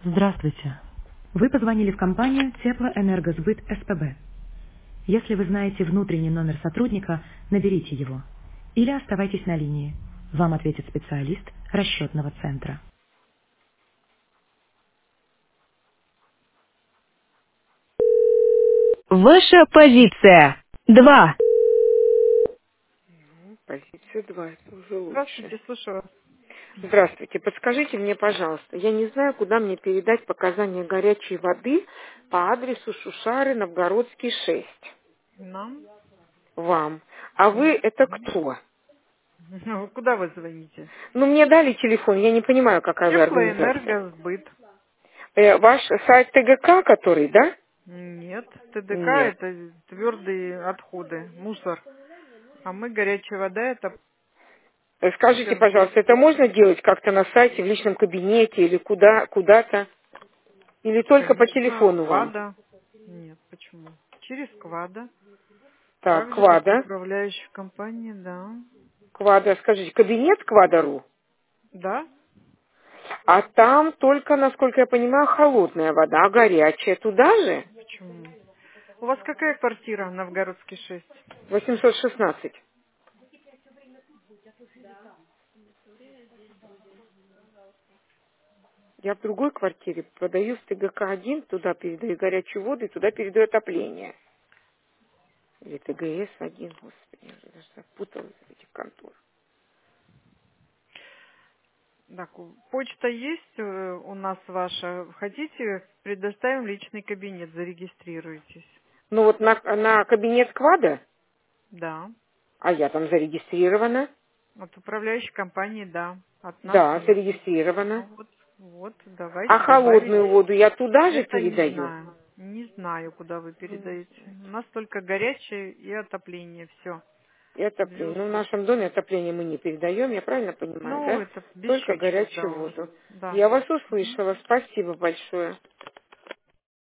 Здравствуйте. Вы позвонили в компанию Теплоэнергосбыт СПБ. Если вы знаете внутренний номер сотрудника, наберите его. Или оставайтесь на линии. Вам ответит специалист расчетного центра. Ваша позиция. 2. Позицию 2, это уже лучше. Здравствуйте, слушаю вас. Здравствуйте, подскажите мне, пожалуйста, я не знаю, куда мне передать показания горячей воды по адресу Шушары, Новгородский, 6. Нам? Вам. А вы это кто? Куда вы звоните? Ну, мне дали телефон, я не понимаю, какая вы организация. Теплоэнергосбыт. Ваш сайт ТГК, который, да? Нет, ТДК Нет. это твердые отходы, мусор. А мы горячая вода это Скажите, пожалуйста, это можно делать как-то на сайте, в личном кабинете или куда-то? Или только по конечно телефону вам? КВАДа. Нет, почему? Через КВАДа. Так, Так же, как и Квада. управляющая компания, да. Квада, скажите, кабинет Квада.ру? Да? А там только, насколько я понимаю, холодная вода, а горячая туда же? Почему? У вас какая квартира? Новгородский 6. 816. Я в другой квартире продаю в ТГК-1, туда передаю горячую воду и туда передаю отопление. Или ТГС-1, господи, я уже даже запуталась в этих конторах. Так, почта есть у нас ваша. Хотите, предоставим личный кабинет, зарегистрируйтесь. Ну вот на кабинет Квада, Да. а я там зарегистрирована. От управляющей компании, да. От нас Да, нет. зарегистрирована. Ну вот, А давайте добавить. холодную воду я туда же Это не передаю? знаю. Не знаю, куда вы передаете. У нас только горячее и отопление. Все. И отопление. Ну, в нашем доме отопление мы не передаем, я правильно понимаю, Ну, да? это без Только счетчиков, горячую да. воду. Да. Я вас услышала. Спасибо большое.